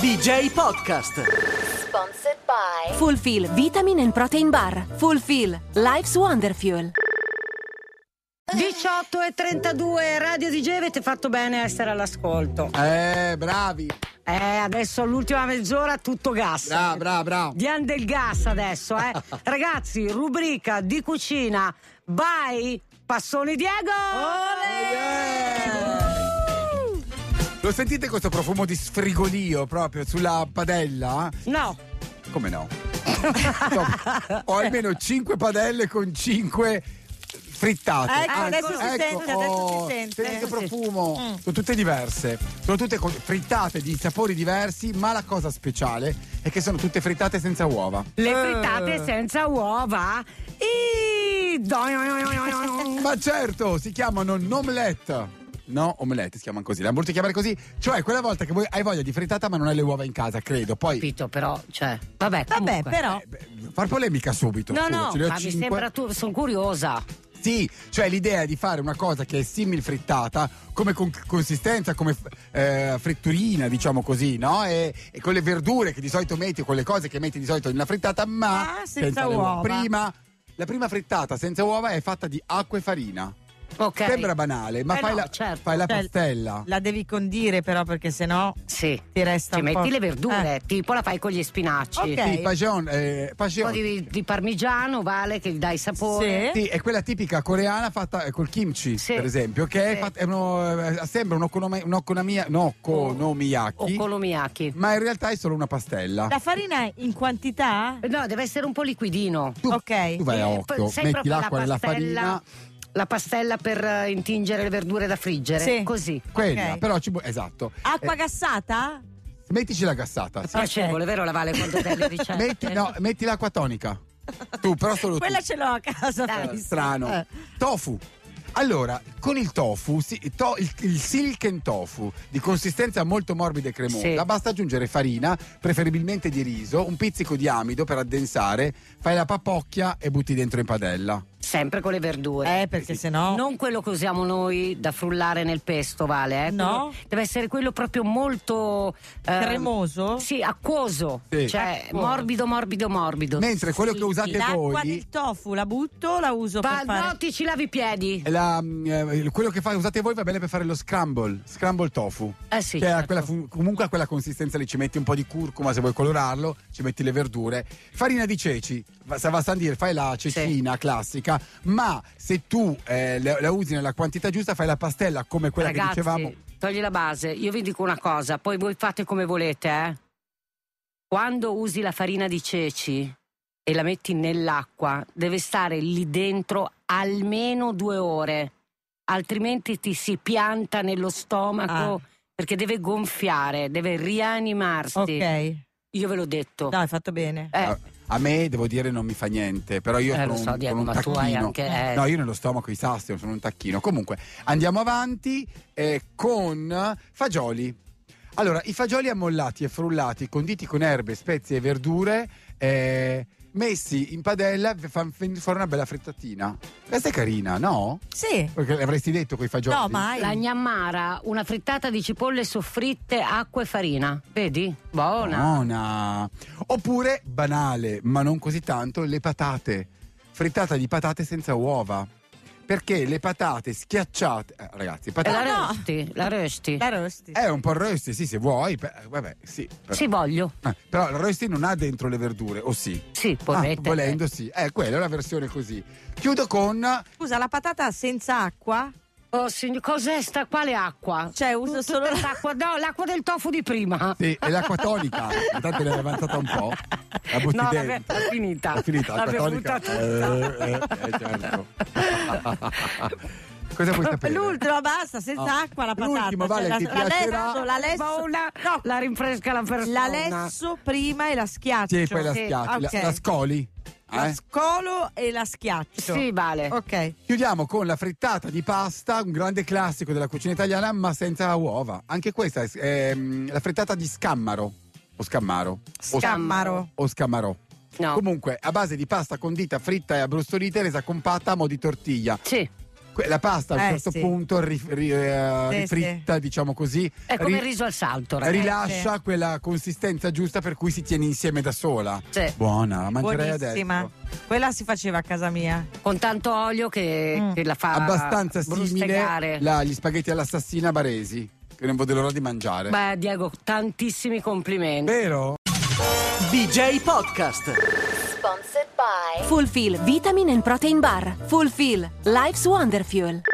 DJ Podcast. Sponsored by Fulfill Vitamin and Protein Bar. Fulfill Life's Wonder Fuel. 18:32, Radio DJ, avete fatto bene a essere all'ascolto. Bravi. Adesso l'ultima mezz'ora tutto gas. Bravo. Diamo del gas adesso, Ragazzi, rubrica di cucina by Passoni Diego. Lo sentite questo profumo di sfrigolio proprio sulla padella? No. Come no? Ho almeno 5 padelle con 5 frittate. Adesso si sente. Senti che profumo. Sono tutte diverse, sono tutte frittate di sapori diversi, ma la cosa speciale è che sono tutte frittate senza uova. Le frittate senza uova? Ma certo, si chiamano omelette. No, omelette si chiamano così, l'hanno voluto chiamare così, cioè quella volta che voi hai voglia di frittata ma non hai le uova in casa, credo. Poi Capito, però, vabbè, però. Far polemica subito. No, ce li ho ma mi 5. sembra sono curiosa. Sì, cioè l'idea è di fare una cosa che è simil frittata, come consistenza, come fritturina, diciamo così, no? E con le verdure che di solito metti, con le cose che metti di solito nella frittata, ma senza le uova. La prima frittata senza uova è fatta di acqua e farina. Ok. Sembra banale, ma fai la pastella. La devi condire però, perché sennò Sì. ti resta Ci un po'. metti le verdure, tipo la fai con gli spinaci. Ok. Sì, passion. Un po' di parmigiano, vale, che gli dai sapore. Sì. Sì, è quella tipica coreana fatta col kimchi, Sì. per esempio, che sembra un okonomiyaki, Okonomiyaki. ma in realtà è solo una pastella. La farina in quantità? No, deve essere un po' liquidino. Ok. Tu vai a occhio, Sai metti proprio l'acqua nella farina. La pastella per intingere le verdure da friggere. Sì. Così. Quella, Ok. però esatto. Acqua gassata? Mettici la gassata. È piacevole, vero, la Vale, quando dai le ricette? Metti l'acqua tonica. Tu, però solo Quella tu. ce l'ho a casa. Strano. Tofu. Allora, con il tofu, il silken tofu di consistenza molto morbida e cremosa, Sì. basta aggiungere farina, preferibilmente di riso, un pizzico di amido per addensare, fai la papocchia e butti dentro in padella. Sempre con le verdure. Perché sennò. Non quello che usiamo noi da frullare nel pesto, Vale. No. Quello deve essere quello proprio molto Cremoso? Sì, acquoso. Sì. Cioè, Acquoso. morbido. Mentre quello che usate L'acqua voi del tofu la butto o la uso per fare? No, ti ci lavi i piedi. quello che usate voi va bene per fare lo scramble tofu. Sì, Che certo. ha comunque a quella consistenza lì, ci metti un po' di curcuma se vuoi colorarlo, ci metti le verdure, farina di ceci, va a dire, fai la cecina classica, ma se tu la usi nella quantità giusta fai la pastella come quella Ragazzi, che dicevamo. togli la base. Io vi dico una cosa, poi voi fate come volete, Quando usi la farina di ceci e la metti nell'acqua, deve stare lì dentro almeno 2 ore, altrimenti ti si pianta nello stomaco perché deve gonfiare, deve rianimarsi. Ok. Io ve l'ho detto. No, hai fatto bene. A me devo dire non mi fa niente, però io sono lo so, Diego, un ma tu hai tacchino. anche, No, io nello stomaco i sassi sono un tacchino. Comunque andiamo avanti con fagioli. Allora, i fagioli ammollati e frullati, conditi con erbe, spezie e verdure, messi in padella, fanno una bella frittatina. Questa è carina, no? Sì. Perché l'avresti detto con i fagioli? No, mai. La gnamara, una frittata di cipolle soffritte, acqua e farina. Vedi? Buona. Oppure, banale, ma non così tanto, le patate. Frittata di patate senza uova. Perché le patate schiacciate, ragazzi, patate. La rösti. La rosti. È un po' rosti, sì, se vuoi. Vabbè, sì. Però, Sì, voglio. però il rosti non ha dentro le verdure, o sì? Sì, puoi mettere. Volendo, sì. Quella è la versione così. Chiudo con. Scusa, la patata senza acqua? Oh, signor, cos'è sta? Quale acqua? Cioè, uso solo l'acqua. No, l'acqua del tofu di prima. Sì, è l'acqua tonica. Intanto ne hai avanzata un po'. La butti No, dentro. è finita. È finita, L'ha l'acqua tonica. bevuta Certo. Cosa vuoi sapere? l'ultimo, basta, senza acqua la patata. L'ultimo, Vale, Cioè, ti piacerà? La rinfresca la persona. La lesso prima e la schiaccio. Sì, poi la schiacci. Ok. La scoli. La scolo e la schiaccio. Sì, Vale. Ok. Chiudiamo con la frittata di pasta, un grande classico della cucina italiana, ma senza uova. Anche questa è la frittata di scammaro. O scammaro. Scammaro. O scammarò. No. Comunque, a base di pasta condita, fritta e abbrustolita e resa compatta a mo' di tortiglia. Sì. La pasta a un certo sì. punto rifritta, diciamo così, È come il riso al salto, ragazzi. rilascia quella consistenza giusta per cui si tiene insieme da sola. Sì. Buona, la mangerei Buonissima. adesso. Quella si faceva a casa mia. Con tanto olio che la fa Abbastanza brustegare. simile gli spaghetti all'assassina baresi, che non vedo l'ora di mangiare. Beh, Diego, tantissimi complimenti. Vero? DJ Podcast. Sponsored by Fulfill Vitamin and Protein Bar. Fulfill Life's Wonder Fuel.